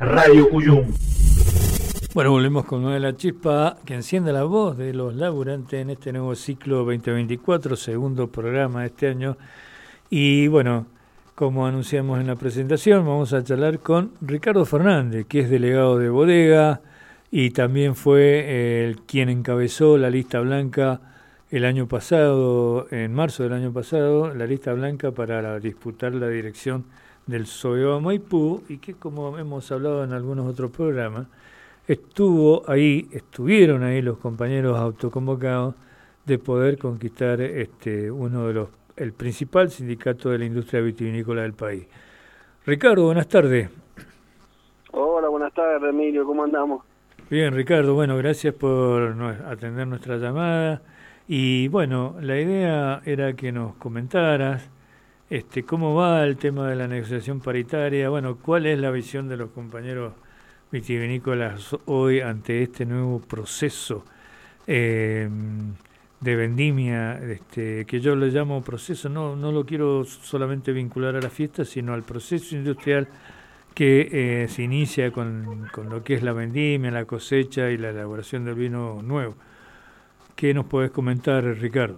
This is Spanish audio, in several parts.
Radio Cuyum. Bueno, volvemos con Nueva La Chispa, que enciende la voz de los laburantes en este nuevo ciclo 2024, segundo programa de este año. Y bueno, como anunciamos en la presentación, vamos a charlar con Ricardo Fernández, que es delegado de bodega y también fue quien encabezó la lista blanca el año pasado, en marzo del año pasado, la lista blanca para disputar la dirección del SOEBA Maipú, y que, como hemos hablado en algunos otros programas, estuvieron ahí los compañeros autoconvocados de poder conquistar uno de el principal sindicato de la industria vitivinícola del país. Ricardo, buenas tardes. Hola, buenas tardes, Emilio, ¿cómo andamos? Bien, Ricardo, bueno, gracias por atender nuestra llamada. Y bueno, la idea era que nos comentaras cómo va el tema de la negociación paritaria, bueno, cuál es la visión de los compañeros vitivinícolas hoy ante este nuevo proceso de vendimia, que yo le llamo proceso, no lo quiero solamente vincular a la fiesta, sino al proceso industrial que se inicia con lo que es la vendimia, la cosecha y la elaboración del vino nuevo. ¿Qué nos podés comentar, Ricardo?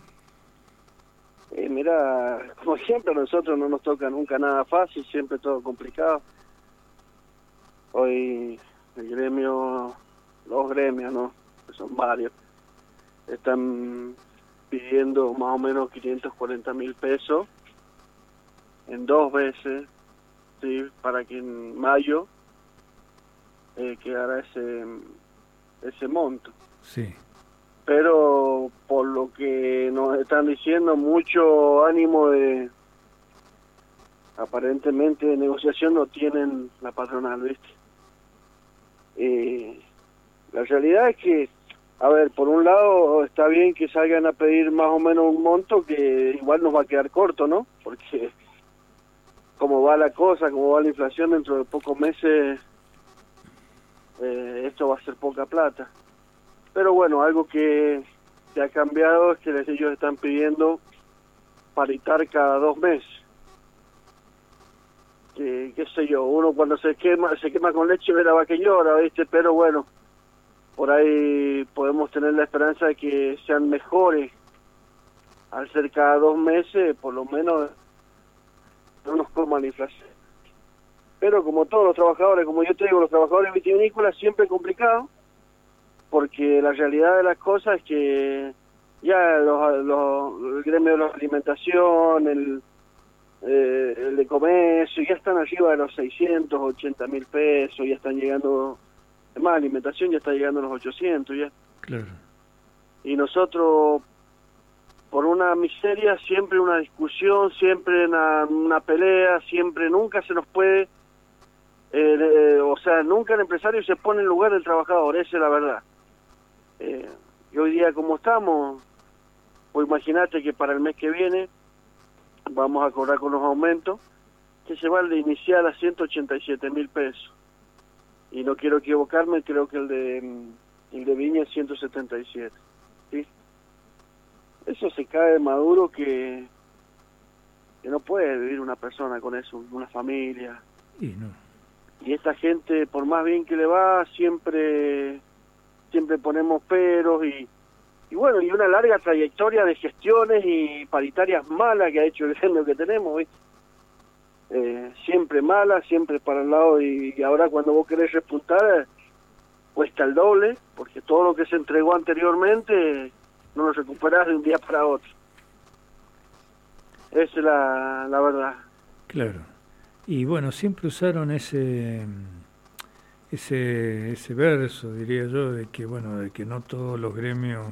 Mira, como siempre a nosotros no nos toca nunca nada fácil, siempre todo complicado. Hoy el gremio, los gremios, ¿no? Que son varios, están pidiendo más o menos 540.000 pesos en 2 veces, ¿sí? Para que en mayo quedara ese monto. Sí. Pero por lo que nos están diciendo, mucho ánimo aparentemente de negociación no tienen la patronal, ¿viste? La realidad es que, a ver, por un lado está bien que salgan a pedir más o menos un monto que igual nos va a quedar corto, ¿no? Porque como va la cosa, como va la inflación, dentro de pocos meses esto va a ser poca plata. Pero bueno, algo que ha cambiado es que ellos están pidiendo paritar cada 2 meses. Qué sé yo, uno cuando se quema con leche ve la vaca que llora, ¿viste? Pero bueno, por ahí podemos tener la esperanza de que sean mejores. Al ser cada 2 meses, por lo menos no nos coman la inflación. Pero como todos los trabajadores, como yo te digo, los trabajadores vitivinícolas siempre es complicado, porque la realidad de las cosas es que ya el gremio de la alimentación, el de comercio, ya están arriba de los 680.000 pesos, ya están llegando, además alimentación ya está llegando a los 800 ya. Claro. Y nosotros, por una miseria, siempre una discusión, siempre una pelea, siempre, nunca se nos puede, nunca el empresario se pone en lugar del trabajador, esa es la verdad. Y hoy día como estamos, pues imagínate que para el mes que viene vamos a cobrar con los aumentos, que se va el de inicial a 187.000 pesos. Y no quiero equivocarme, creo que el de Viña es 177. ¿Sí? Eso se cae de maduro que no puede vivir una persona con eso, una familia. Y no. Y esta gente, por más bien que le va, siempre ponemos peros y bueno, y una larga trayectoria de gestiones y paritarias malas que ha hecho el gremio que tenemos, ¿viste? Siempre mala, siempre para el lado, y ahora cuando vos querés repuntar cuesta el doble, porque todo lo que se entregó anteriormente no lo recuperás de un día para otro. Esa es la verdad. Claro. Y bueno, siempre usaron ese verso, diría yo, de que no todos los gremios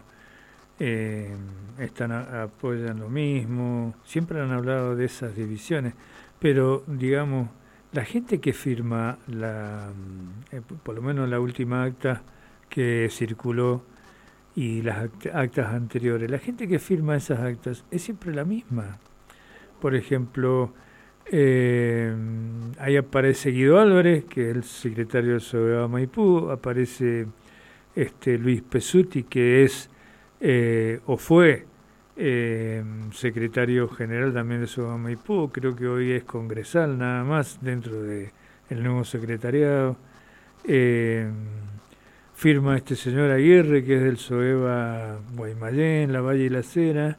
apoyan lo mismo. Siempre han hablado de esas divisiones, pero digamos, la gente que firma por lo menos la última acta que circuló y las actas anteriores, la gente que firma esas actas es siempre la misma. Por ejemplo, ahí aparece Guido Álvarez, que es el secretario del SOEBA Maipú, aparece Luis Pesuti, que es o fue secretario general también de SOEBA Maipú, creo que hoy es congresal nada más dentro de el nuevo secretariado. Firma este señor Aguirre, que es del SOEBA Guaymallén, La Valle y La Cera.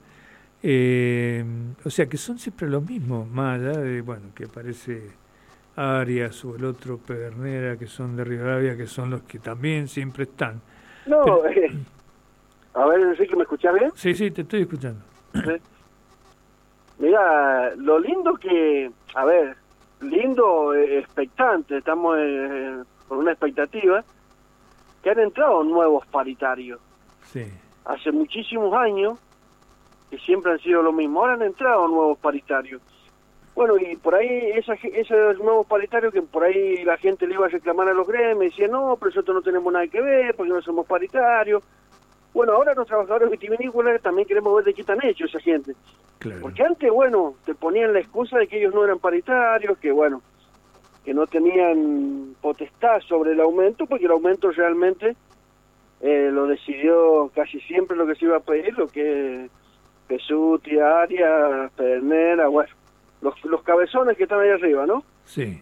O sea que son siempre los mismos, más allá de, bueno, que parece Arias o el otro Pedernera, que son de Rivadavia, que son los que también siempre están. No, Pero, a ver, Enrique, ¿me escuchás bien? sí, te estoy escuchando. Sí. Mira, lo lindo que, a ver, lindo, expectante, estamos con una expectativa, que han entrado nuevos paritarios. Sí. Hace muchísimos años, que siempre han sido lo mismo, ahora han entrado nuevos paritarios. Bueno, y por ahí esos nuevos paritarios que por ahí la gente le iba a reclamar a los gremios, decía, no, pero nosotros no tenemos nada que ver, porque no somos paritarios. Bueno, ahora los trabajadores vitivinícolas también queremos ver de qué están hechos esa gente. Claro. Porque antes, bueno, te ponían la excusa de que ellos no eran paritarios, que bueno, que no tenían potestad sobre el aumento, porque el aumento realmente lo decidió casi siempre lo que se iba a pedir, lo que es Pesuti, Arias, Pedernera, bueno, los cabezones que están ahí arriba, ¿no? Sí.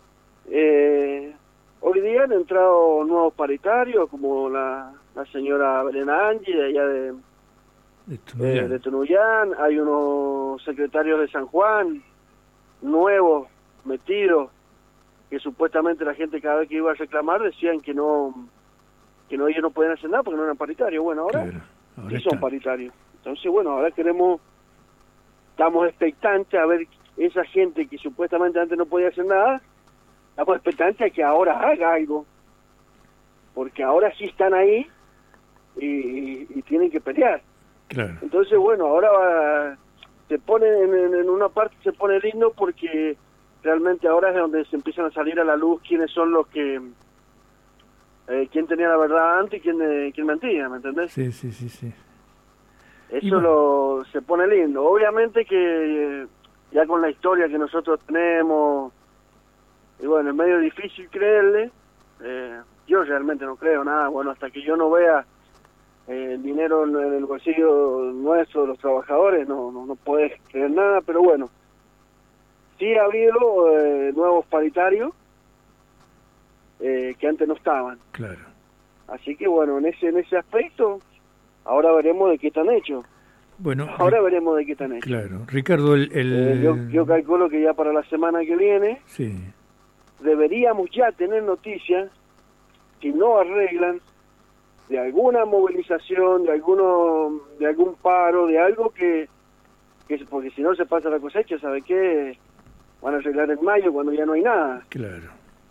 Hoy día han entrado nuevos paritarios, como la señora Belén Angie, de allá de Tunuyán. Hay unos secretarios de San Juan, nuevos, metidos, que supuestamente la gente cada vez que iba a reclamar decían que no ellos no podían hacer nada porque no eran paritarios. Bueno, ahora sí son paritarios. Entonces, bueno, ahora estamos expectantes a ver esa gente que supuestamente antes no podía hacer nada, estamos expectantes a que ahora haga algo, porque ahora sí están ahí y tienen que pelear. Claro. Entonces, bueno, ahora se pone en una parte se pone lindo porque realmente ahora es donde se empiezan a salir a la luz quiénes son los que quién tenía la verdad antes y quién mentía, ¿me entendés? Sí. Eso se pone lindo. Obviamente que ya con la historia que nosotros tenemos, y bueno, es medio difícil creerle. Yo realmente no creo nada. Bueno, hasta que yo no vea el dinero en el bolsillo nuestro, de los trabajadores, no puedes creer nada. Pero bueno, sí ha habido nuevos paritarios que antes no estaban. Claro. Así que bueno, en ese aspecto, ahora veremos de qué están hechos. Bueno, ahora veremos de qué están hechos. Claro. Ricardo, yo calculo que ya para la semana que viene sí, deberíamos ya tener noticias, si no arreglan, de alguna movilización, de algún paro, de algo que porque si no se pasa la cosecha, ¿sabe qué? Van a arreglar en mayo cuando ya no hay nada. Claro.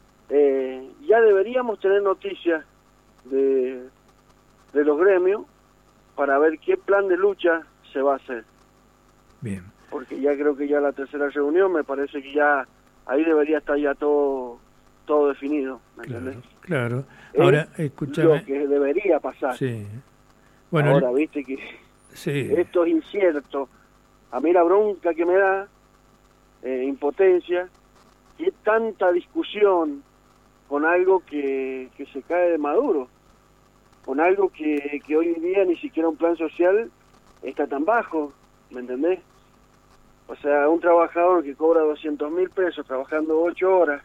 Ya deberíamos tener noticias de los gremios para ver qué plan de lucha se va a hacer. Bien. Porque ya creo que ya la tercera reunión, me parece que ya ahí debería estar ya todo definido, ¿me entendés? Claro. Ahora, escúchame. Lo que debería pasar. Sí. Bueno, ahora, viste que sí, esto es incierto. A mí la bronca que me da, impotencia, y tanta discusión con algo que se cae de maduro, con algo que hoy en día ni siquiera un plan social está tan bajo, ¿me entendés? O sea, un trabajador que cobra 200.000 pesos trabajando 8 horas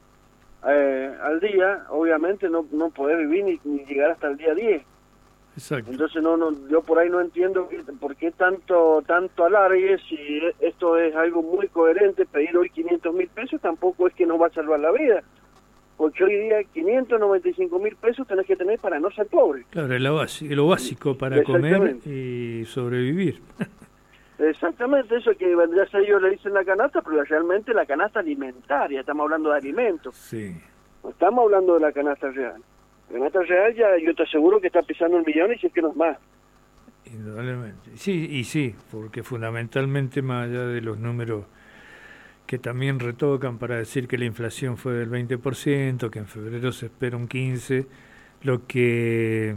al día, obviamente no puede vivir ni llegar hasta el día 10. Exacto. Entonces yo por ahí no entiendo por qué tanto alargue. Si esto es algo muy coherente, pedir hoy 500.000 pesos tampoco es que nos va a salvar la vida, porque hoy día 595.000 pesos tenés que tener para no ser pobre. Claro, lo básico para comer y sobrevivir. Exactamente, eso que vendría a ser, ellos le dicen la canasta, pero realmente la canasta alimentaria, estamos hablando de alimentos. Sí. No estamos hablando de la canasta real. La canasta real ya yo te aseguro que está pisando 1 millón y si es que no es más. Indudablemente. Sí, porque fundamentalmente, más allá de los números que también retocan para decir que la inflación fue del 20%, que en febrero se espera un 15%, lo que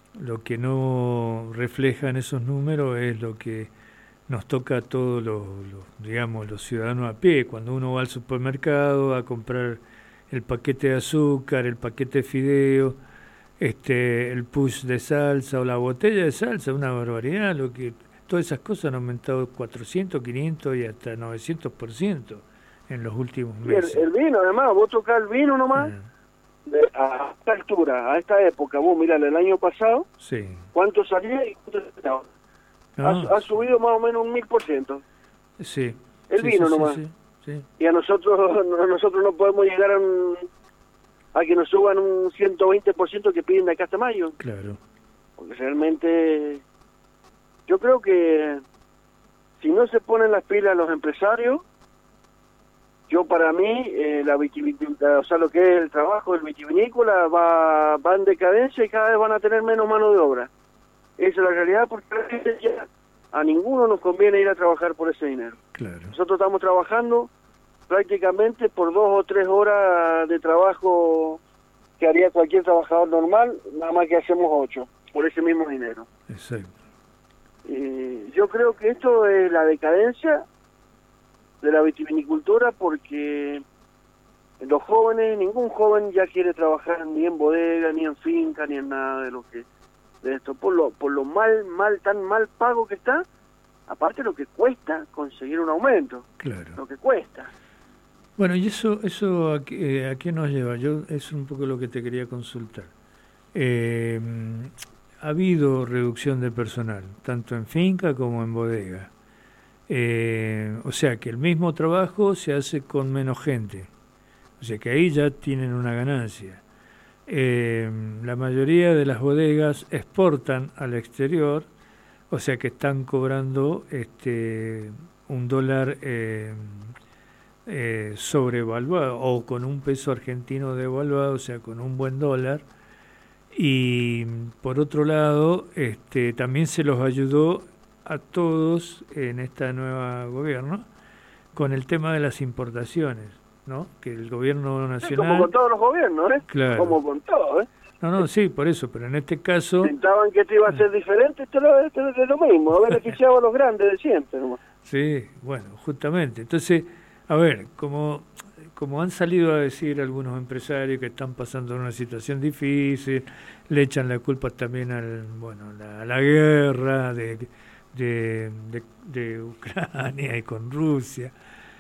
no reflejan esos números es lo que nos toca a todos los ciudadanos a pie. Cuando uno va al supermercado a comprar el paquete de azúcar, el paquete de fideo, el push de salsa o la botella de salsa, una barbaridad. Todas esas cosas han aumentado 400, 500 y hasta 900%. en los últimos Y meses. el vino, además, vos tocás el vino nomás, a esta altura, a esta época, vos mirá, el año pasado, Sí. ¿cuánto salía y cuánto estaba? No, Ha subido más o menos un 1000%. sí. El Sí, vino sí, nomás. sí, sí. Y a nosotros no podemos llegar a que nos suban un 120% que piden de acá hasta mayo. Claro. Porque realmente yo creo que si no se ponen las pilas los empresarios, yo para mí la vitivinícola, o sea, lo que es el trabajo del vitivinícola va en decadencia y cada vez van a tener menos mano de obra. Esa es la realidad, porque ya a ninguno nos conviene ir a trabajar por ese dinero. Claro. Nosotros estamos trabajando prácticamente por 2 o 3 horas de trabajo que haría cualquier trabajador normal, nada más que hacemos 8 por ese mismo dinero. Exacto. Yo creo que esto es la decadencia de la vitivinicultura, porque los jóvenes, ningún joven ya quiere trabajar ni en bodega, ni en finca, ni en nada de lo que de esto, por lo tan mal pago que está, aparte lo que cuesta conseguir un aumento. Claro. Lo que cuesta. Bueno, y eso ¿a qué nos lleva? Yo es un poco lo que te quería consultar. Ha habido reducción de personal, tanto en finca como en bodega. O sea que el mismo trabajo se hace con menos gente. O sea que ahí ya tienen una ganancia. La mayoría de las bodegas exportan al exterior, o sea que están cobrando un dólar sobrevaluado o con un peso argentino devaluado, o sea con un buen dólar. Y por otro lado, también se los ayudó a todos en esta nueva gobierno con el tema de las importaciones, ¿no? Que el gobierno nacional... Sí, como con todos los gobiernos, ¿eh? Claro. Como con todos, ¿eh? No, sí, por eso, pero en este caso... Pensaban que esto iba a ser diferente, esto es lo mismo, ha beneficiado a los grandes de siempre, nomás. Sí, bueno, justamente. Entonces, a ver, como han salido a decir algunos empresarios que están pasando una situación difícil, le echan la culpa también a la guerra de Ucrania y con Rusia,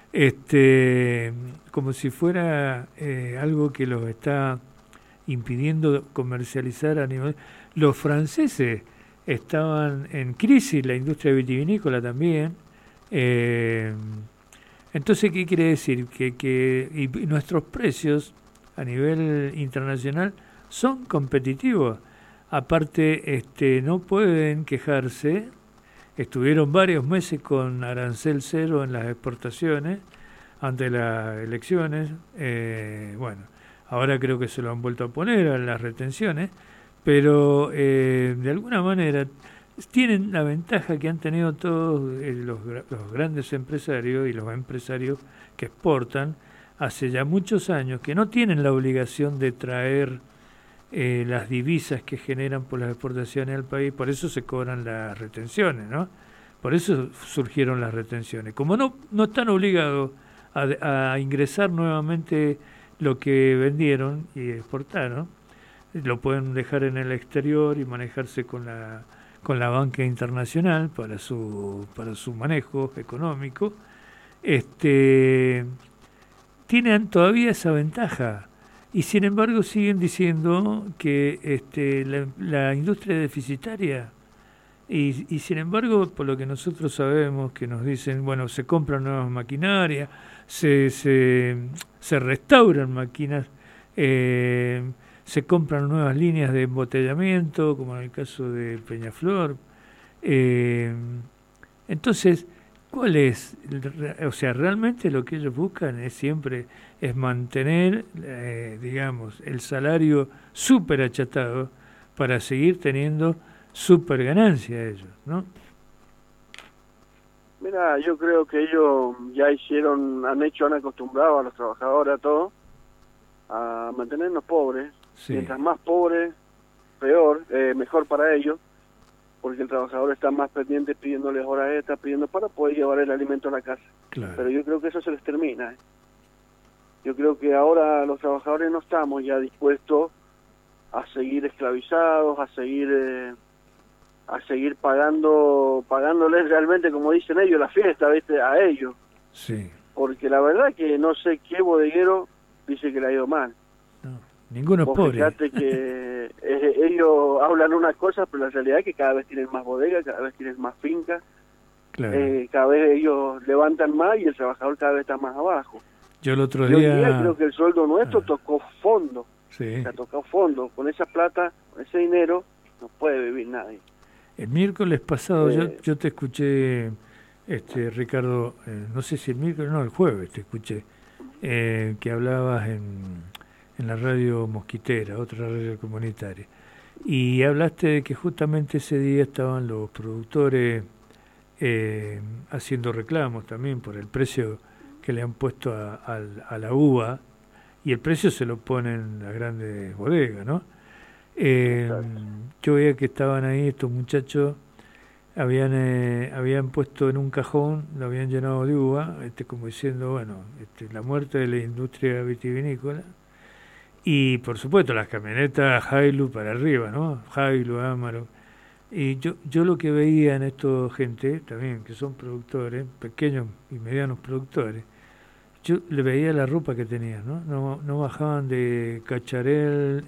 como si fuera algo que los está impidiendo comercializar a nivel... Los franceses estaban en crisis, la industria vitivinícola también. Entonces, ¿qué quiere decir? Que nuestros precios a nivel internacional son competitivos. Aparte, no pueden quejarse. Estuvieron varios meses con arancel cero en las exportaciones ante las elecciones. Bueno, ahora creo que se lo han vuelto a poner a las retenciones, pero de alguna manera tienen la ventaja que han tenido todos los grandes empresarios y los empresarios que exportan hace ya muchos años, que no tienen la obligación de traer las divisas que generan por las exportaciones al país. Por eso se cobran las retenciones, ¿no? Por eso surgieron las retenciones. Como no están obligados a ingresar nuevamente lo que vendieron y exportaron, lo pueden dejar en el exterior y manejarse con la banca internacional para su manejo económico. Tienen todavía esa ventaja y sin embargo siguen diciendo que la industria es deficitaria y sin embargo, por lo que nosotros sabemos, que nos dicen, bueno, se compran nuevas maquinarias, se restauran máquinas, se compran nuevas líneas de embotellamiento, como en el caso de Peñaflor. Entonces, ¿cuál es? O sea, realmente lo que ellos buscan siempre es mantener, digamos, el salario súper achatado para seguir teniendo súper ganancia ellos, ¿no? Mira, yo creo que ellos ya han acostumbrado a los trabajadores a todo, a mantenernos pobres. Sí. Mientras más pobres, peor, mejor para ellos, porque el trabajador está más pendiente pidiéndoles horas extras, pidiendo para poder llevar el alimento a la casa. Claro. Pero yo creo que eso se les termina. Yo creo que ahora los trabajadores no estamos ya dispuestos a seguir esclavizados, a seguir pagándoles realmente, como dicen ellos, la fiesta, ¿viste? A ellos. Sí. porque la verdad que no sé qué bodeguero dice que le ha ido mal. No, ninguno es pobre. Fíjate que ellos hablan unas cosas, pero la realidad es que cada vez tienen más bodegas, cada vez tienen más fincas, Claro. cada vez ellos levantan más y el trabajador cada vez está más abajo. Yo el otro Y hoy día... día creo que el sueldo nuestro tocó fondo. Sí. Se ha tocado fondo. Con esa plata, con ese dinero, no puede vivir nadie. El miércoles pasado yo te escuché, Ricardo, no sé si el miércoles, no, el jueves te escuché, que hablabas en la radio Mosquitera, otra radio comunitaria, y hablaste de que justamente ese día estaban los productores haciendo reclamos también por el precio que le han puesto a la uva, y el precio se lo ponen las grandes bodegas, ¿no? Yo veía que estaban ahí estos muchachos, habían puesto en un cajón, lo habían llenado de uva, como diciendo, bueno, la muerte de la industria vitivinícola, y por supuesto las camionetas Hilux para arriba, ¿no? Hilux, Amarok. Y yo lo que veía en esto gente también, que son productores, pequeños y medianos productores, yo le veía la ropa que tenían, ¿no? No bajaban de cacharel,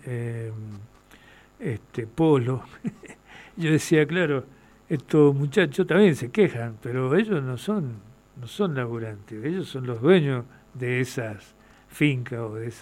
polo. Yo decía, claro, estos muchachos también se quejan, pero ellos no son laburantes, ellos son los dueños de esas fincas o de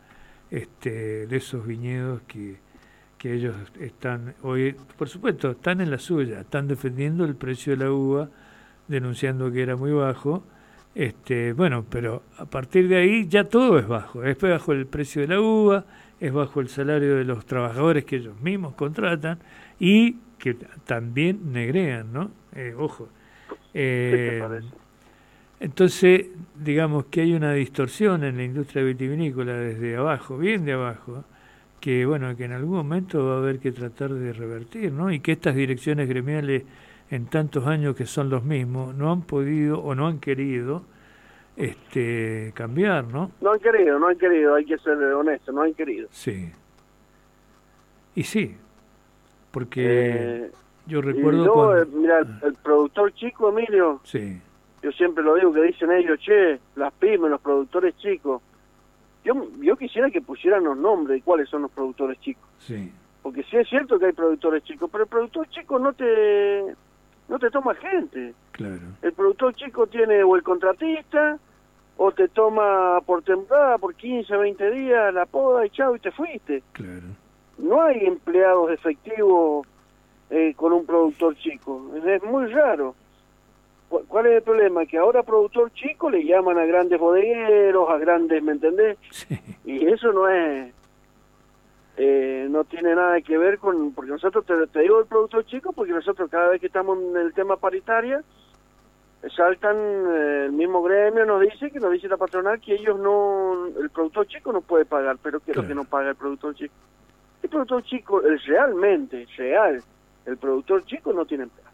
esos viñedos que ellos están hoy, por supuesto, están en la suya, están defendiendo el precio de la uva, denunciando que era muy bajo. Bueno, pero a partir de ahí ya todo es bajo el precio de la uva, es bajo el salario de los trabajadores que ellos mismos contratan y que también negrean, ¿no? Ojo. ¿Qué te parece? Entonces, digamos que hay una distorsión en la industria vitivinícola desde abajo, bien de abajo, que bueno, que en algún momento va a haber que tratar de revertir, ¿no? Y que estas direcciones gremiales en tantos años que son los mismos, no han podido o no han querido cambiar, ¿no? No han querido, hay que ser honesto, no han querido. Sí. Y sí, porque yo recuerdo y cuando... mira, el productor chico, Emilio, Sí. yo siempre lo digo, que dicen ellos, che, las pymes, los productores chicos. Yo quisiera que pusieran los nombres de cuáles son los productores chicos. Sí. Porque sí es cierto que hay productores chicos, pero el productor chico no te toma gente. Claro. El productor chico tiene o el contratista, o te toma por temporada, por 15, 20 días, la poda y chao, y te fuiste. Claro. No hay empleados efectivos con un productor chico. Es muy raro. ¿Cuál es el problema? Que ahora productor chico le llaman a grandes bodegueros, a grandes, ¿me entendés? Sí. Y eso no es... no tiene nada que ver con... Porque nosotros, te digo el productor chico, porque nosotros cada vez que estamos en el tema paritaria, saltan, el mismo gremio nos dice la patronal que ellos no... El productor chico no puede pagar, pero ¿qué es lo que no paga el productor chico? El productor chico, el productor chico no tiene empleo.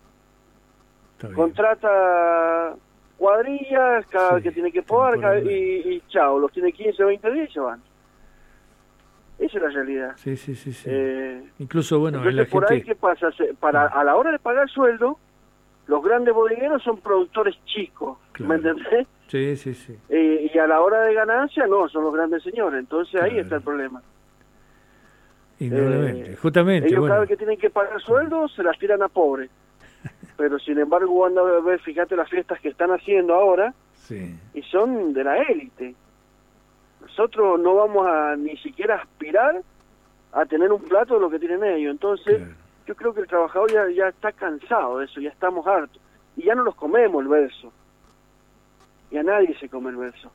Contrata cuadrillas cada vez que tiene que podar y chao, los tiene 15 o 20 días y se van. Esa es la realidad. Sí. Incluso, bueno, entonces, la por gente... ahí, ¿qué pasa? A la hora de pagar sueldo, los grandes bodegueros son productores chicos, Claro. ¿me entendés? Sí. Y a la hora de ganancia, no, son los grandes señores. Entonces ahí está el problema. Indudablemente. Justamente, ellos bueno. cada vez que tienen que pagar sueldo, se las tiran a pobres. Pero sin embargo, cuando a ver, fíjate las fiestas que están haciendo ahora, Sí. y son de la élite. Nosotros no vamos a ni siquiera aspirar a tener un plato de lo que tienen ellos. Entonces, Claro. yo creo que el trabajador ya está cansado de eso, ya estamos hartos. Y ya no nos comemos el verso. Ya nadie se come el verso.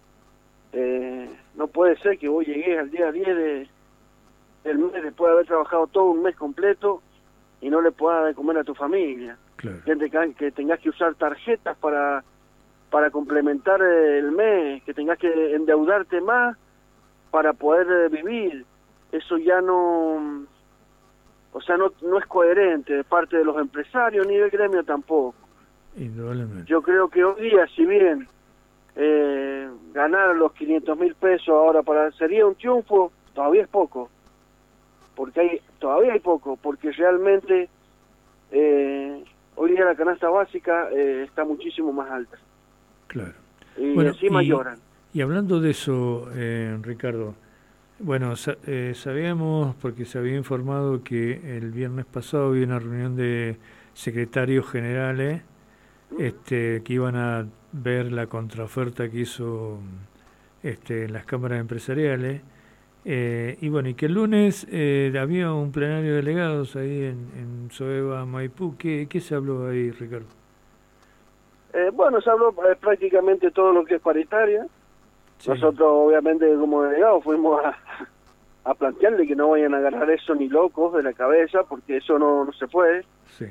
No puede ser que vos llegues al día 10 del mes después de haber trabajado todo un mes completo y no le puedas dar de comer a tu familia. Claro. Que tengas que usar tarjetas para complementar el mes, que tengas que endeudarte más para poder vivir. Eso ya no... O sea, no es coherente de parte de los empresarios ni del gremio tampoco. Indudablemente. Yo creo que hoy día, si bien ganar los 500.000 pesos ahora sería un triunfo, todavía es poco. Todavía hay poco, porque realmente hoy día la canasta básica está muchísimo más alta. Claro. y Bueno, encima lloran. y hablando de eso, Ricardo, bueno, sabíamos, porque se había informado que el viernes pasado había una reunión de secretarios generales que iban a ver la contraoferta que hizo las cámaras empresariales. Y bueno, y que el lunes había un plenario de delegados ahí en Soeva, Maipú. ¿Qué se habló ahí, Ricardo? Bueno, se habló prácticamente todo lo que es paritaria. Sí. Nosotros, obviamente, como delegados, fuimos a plantearle que no vayan a agarrar eso ni locos de la cabeza, porque eso no se puede. Sí.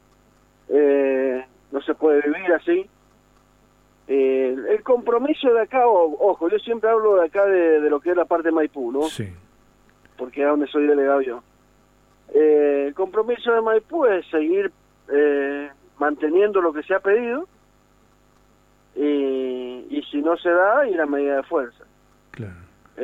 No se puede vivir así. El compromiso de acá, ojo, yo siempre hablo de acá de lo que es la parte de Maipú, ¿no? Sí. Porque es donde soy delegado yo. El compromiso de Maipú es seguir manteniendo lo que se ha pedido y si no se da, ir a medida de fuerza. Claro.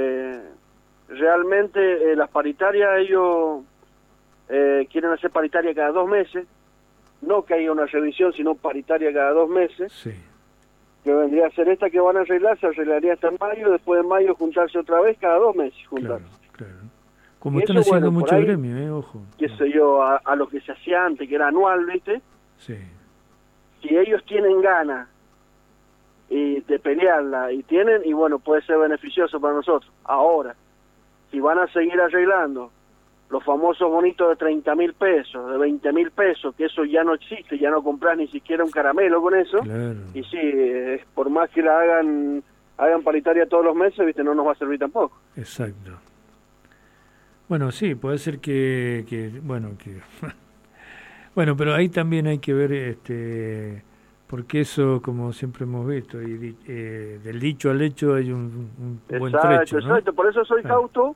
Realmente las paritarias, ellos quieren hacer paritaria cada 2 meses, no que haya una revisión, sino paritaria cada 2 meses. Sí. Que vendría a ser esta que van a arreglar, se arreglaría hasta mayo, después de mayo juntarse otra vez cada 2 meses, juntarse. Claro. Como están haciendo mucho gremio, ojo. Qué sé yo, a lo que se hacía antes, que era anual, ¿viste? Sí. Si ellos tienen ganas de pelearla y bueno, puede ser beneficioso para nosotros. Ahora, si van a seguir arreglando los famosos bonitos de 30.000 pesos, de 20.000 pesos, que eso ya no existe, ya no compras ni siquiera un caramelo con eso. Claro. Y sí, por más que la hagan paritaria todos los meses, viste, no nos va a servir tampoco. Exacto. Bueno, sí, puede ser que bueno, pero ahí también hay que ver, porque eso, como siempre hemos visto, y del dicho al hecho hay un buen trecho, ¿no? Exacto, por eso soy cauto.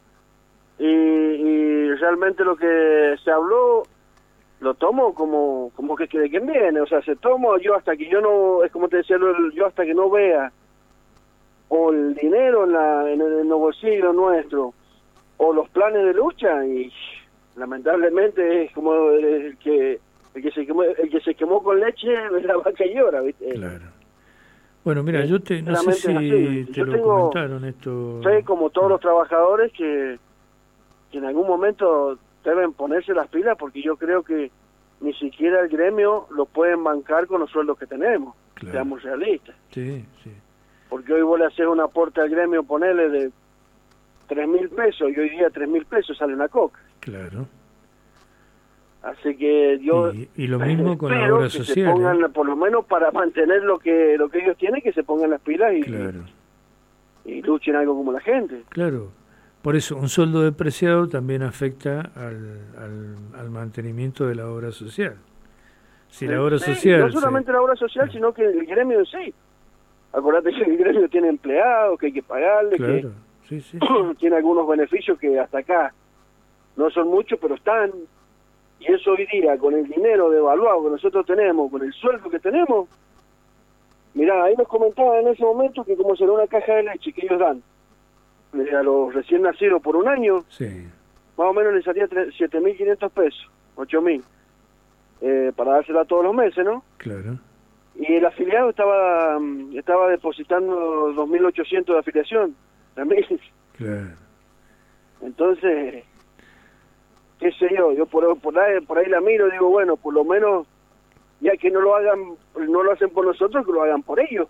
Y realmente lo que se habló lo tomo como que de quien viene, o sea, se tomo yo hasta que yo no, es como te decía, yo hasta que no vea o el dinero en los bolsillos nuestros o los planes de lucha, y lamentablemente es como el que se quemó con leche de la vaca y llora, ¿viste? Claro. Bueno, mira, yo no sé si te lo comentaron esto. Sé, como todos los trabajadores, que en algún momento deben ponerse las pilas, porque yo creo que ni siquiera el gremio lo pueden bancar con los sueldos que tenemos, claro. Seamos realistas. Sí. Porque hoy vos le haces un aporte al gremio, ponerle de 3.000 pesos, y hoy día 3.000 pesos sale una coca. Claro. Así que yo y lo mismo con la obra social. Se pongan, por lo menos para mantener lo que ellos tienen, que se pongan las pilas claro. y luchen algo como la gente. Claro. Por eso, un sueldo depreciado también afecta al mantenimiento de la obra social. Si la obra social... No solamente la obra social, sino que el gremio en sí. Acordate que el gremio tiene empleados, que hay que pagarle, claro. que sí. tiene algunos beneficios que hasta acá no son muchos, pero están. Y eso hoy día, con el dinero devaluado que nosotros tenemos, con el sueldo que tenemos... Mirá, ahí nos comentaban en ese momento que como será una caja de leche que ellos dan a los recién nacidos por un año, sí. Más o menos les salía 7.500 pesos, 8.000, para dársela todos los meses, ¿no? Claro. Y el afiliado estaba depositando 2.800 de afiliación también. Claro. Entonces, qué sé yo por ahí la miro y digo, bueno, por lo menos, ya que no lo hacen por nosotros, que lo hagan por ellos.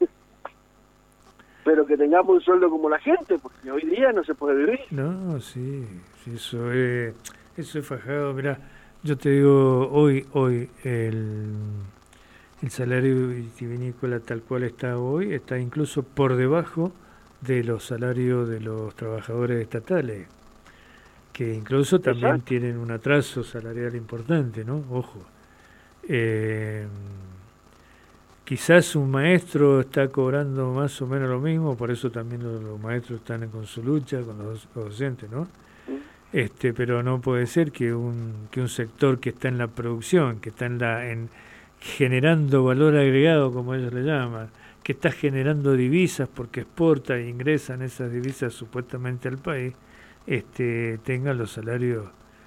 Pero que tengamos un sueldo como la gente, porque hoy día no se puede vivir. No, sí, eso es fajado. Mirá, yo te digo, hoy el salario vitivinícola tal cual está hoy, está incluso por debajo de los salarios de los trabajadores estatales, que incluso también Exacto. Tienen un atraso salarial importante, ¿no? Ojo. Quizás un maestro está cobrando más o menos lo mismo, por eso también los maestros están con su lucha, con los docentes, ¿no? Pero no puede ser que un sector que está en la producción, que está en generando valor agregado, como ellos le llaman, que está generando divisas porque exporta e ingresan esas divisas supuestamente al país, tenga los salarios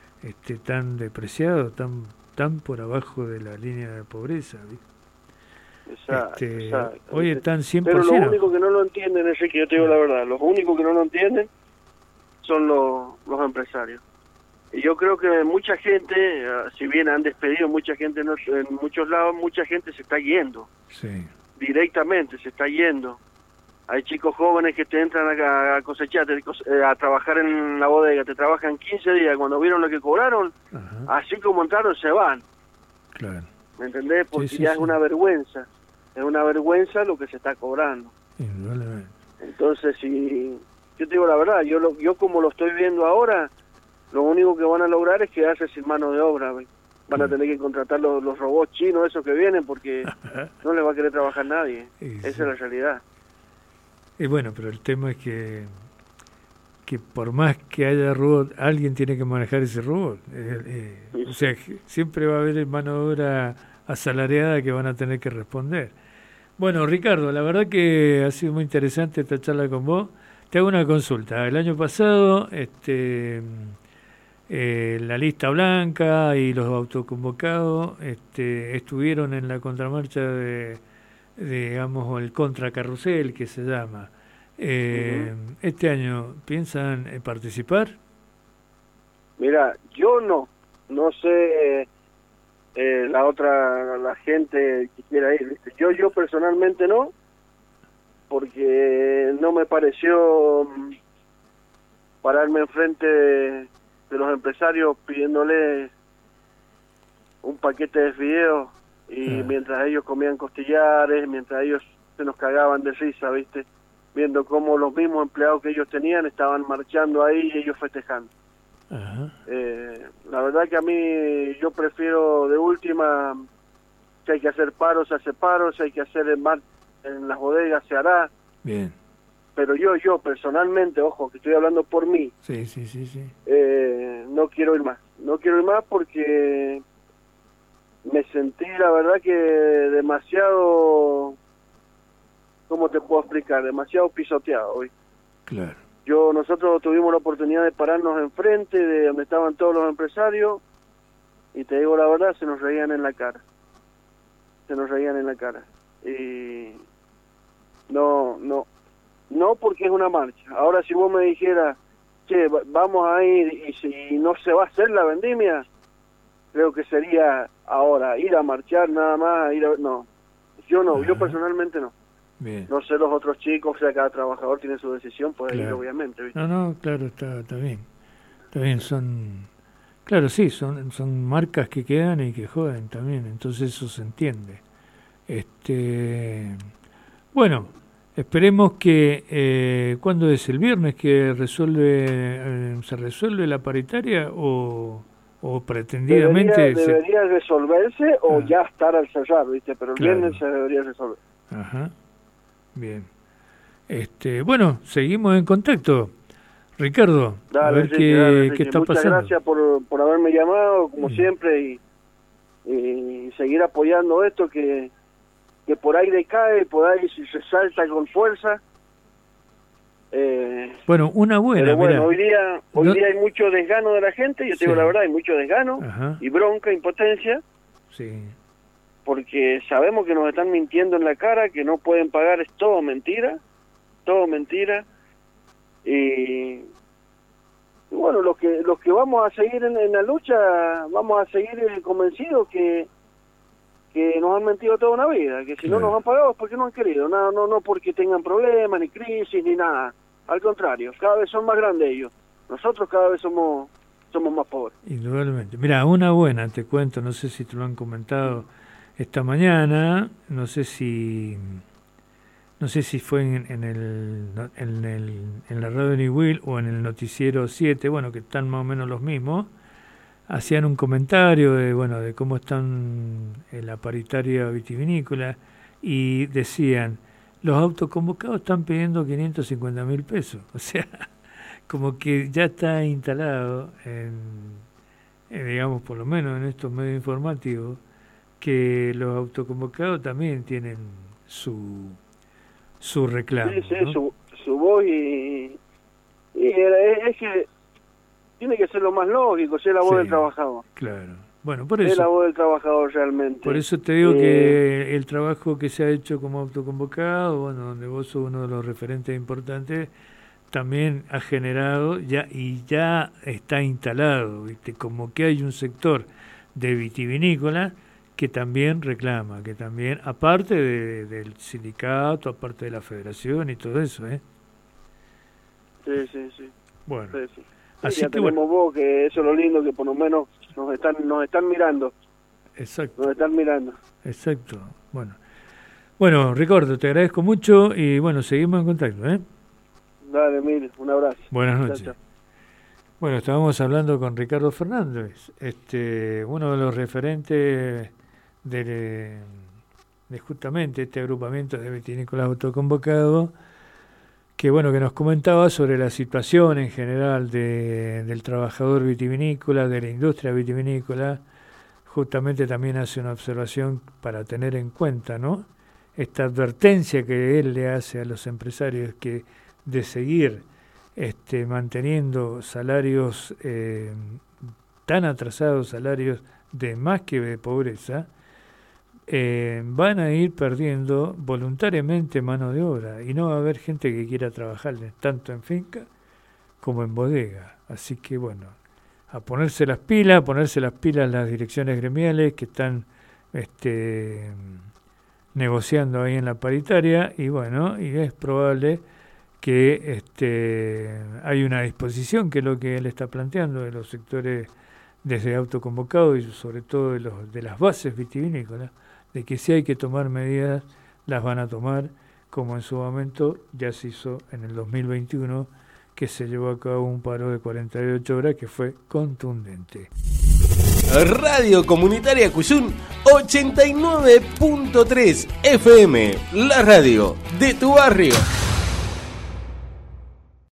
tan depreciados, tan por abajo de la línea de pobreza, ¿viste? Exacto, exacto. Hoy están 100%. Pero los únicos que no lo entienden, es que yo te digo la verdad, los únicos que no lo entienden son los empresarios. Y yo creo que mucha gente, si bien han despedido mucha gente en muchos lados, mucha gente se está yendo. Sí. Directamente se está yendo. Hay chicos jóvenes que te entran a cosechar, a trabajar en la bodega, te trabajan 15 días, cuando vieron lo que cobraron, Ajá. así como entraron, se van. Claro. ¿Me entendés? Porque Sí, ya sí. es una vergüenza. Es una vergüenza lo que se está cobrando. Indudablemente. Entonces, si yo te digo la verdad, yo como lo estoy viendo ahora, lo único que van a lograr es quedarse sin mano de obra. ¿Ve? Van a tener que contratar los robots chinos, esos que vienen, porque no les va a querer trabajar nadie. Sí, Esa sí. es la realidad. Y bueno, pero el tema es que por más que haya robot, alguien tiene que manejar ese robot. O sea, siempre va a haber mano de obra asalariada que van a tener que responder. Bueno, Ricardo, la verdad que ha sido muy interesante esta charla con vos. Te hago una consulta. El año pasado, la lista blanca y los autoconvocados estuvieron en la contramarcha de, digamos, el contracarrusel, que se llama. ¿Este año piensan participar? Mira, yo no sé la gente que quiera ir, ¿viste? Yo personalmente no, porque no me pareció pararme enfrente de los empresarios pidiéndole un paquete de fideos y mientras ellos comían costillares, mientras ellos se nos cagaban de risa, ¿viste? Viendo cómo los mismos empleados que ellos tenían estaban marchando ahí y ellos festejando. Ajá. La verdad que a mí yo prefiero de última, si hay que hacer paros, se hace paros, si hay que hacer en las bodegas se hará. Bien. Pero yo personalmente, ojo, que estoy hablando por mí, Sí. no quiero ir más. No quiero ir más porque me sentí, la verdad, que demasiado, ¿cómo te puedo explicar? Demasiado pisoteado hoy. Claro. Nosotros tuvimos la oportunidad de pararnos enfrente de donde estaban todos los empresarios y te digo la verdad, se nos reían en la cara. Y no porque es una marcha. Ahora si vos me dijeras, che, vamos a ir y si no se va a hacer la vendimia, creo que sería ahora ir a marchar nada más, no. Yo personalmente no. Bien. No sé los otros chicos, o sea, cada trabajador tiene su decisión, puede ir obviamente, ¿viste? No, claro, está bien. Está bien, claro, sí, son marcas que quedan y que joden también, entonces eso se entiende. Bueno, esperemos que, ¿cuándo es? ¿El viernes que se resuelve la paritaria o pretendidamente? Debería resolverse o ya estar al cerrar, ¿viste? Pero el viernes se debería resolver. Ajá. Bien. Bueno, seguimos en contacto. Ricardo, Dale, a ver Enrique, qué está muchas pasando. Gracias por haberme llamado, como siempre, y seguir apoyando esto que por ahí decae, por ahí si se salta con fuerza. Bueno, una buena, pero bueno, mirá, hoy día hay mucho desgano de la gente, yo te digo la verdad, hay mucho desgano. Ajá. Y bronca, impotencia. Sí. Porque sabemos que nos están mintiendo en la cara, que no pueden pagar, es todo mentira. Y bueno, los que vamos a seguir en la lucha, vamos a seguir convencidos que nos han mentido toda una vida, que si no nos han pagado es porque no han querido, no porque tengan problemas, ni crisis, ni nada. Al contrario, cada vez son más grandes ellos. Nosotros cada vez somos más pobres. Indudablemente. Mira, una buena, te cuento, no sé si te lo han comentado esta mañana, no sé si fue en la radio New Will o en el noticiero 7, bueno, que están más o menos los mismos, hacían un comentario de cómo están en la paritaria vitivinícola y decían, los autoconvocados están pidiendo 550.000 pesos, o sea, como que ya está instalado digamos, por lo menos en estos medios informativos, que los autoconvocados también tienen su reclamo. Sí, ¿no? su voz y es que tiene que ser lo más lógico, ser la voz del trabajador. Claro. Bueno, por eso. Es la voz del trabajador realmente. Por eso te digo que el trabajo que se ha hecho como autoconvocado, bueno, donde vos sos uno de los referentes importantes, también ha generado ya está instalado, ¿viste? Como que hay un sector de vitivinícola que también reclama, que también, aparte del sindicato, aparte de la federación y todo eso, ¿eh? Sí. Bueno, sí. Así ya que tenemos vos, que eso es lo lindo, que por lo menos nos están mirando. Exacto. Nos están mirando. Exacto. Bueno, Ricardo, te agradezco mucho y bueno, seguimos en contacto, ¿eh? Dale, Emilio, un abrazo. Buenas noches. Chao. Bueno, estábamos hablando con Ricardo Fernández, uno de los referentes de justamente este agrupamiento de vitivinícolas autoconvocados, que bueno, que nos comentaba sobre la situación en general del trabajador vitivinícola, de la industria vitivinícola. Justamente también hace una observación para tener en cuenta, ¿no? Esta advertencia que él le hace a los empresarios que de seguir manteniendo salarios tan atrasados, salarios de más que de pobreza, van a ir perdiendo voluntariamente mano de obra y no va a haber gente que quiera trabajar tanto en finca como en bodega. Así que bueno, a ponerse las pilas las direcciones gremiales que están negociando ahí en la paritaria, y bueno, y es probable que hay una disposición, que es lo que él está planteando, de los sectores desde autoconvocados y sobre todo de las bases vitivinícolas, de que si hay que tomar medidas, las van a tomar, como en su momento ya se hizo en el 2021, que se llevó a cabo un paro de 48 horas que fue contundente. Radio Comunitaria Cuyún 89.3 FM, la radio de tu barrio.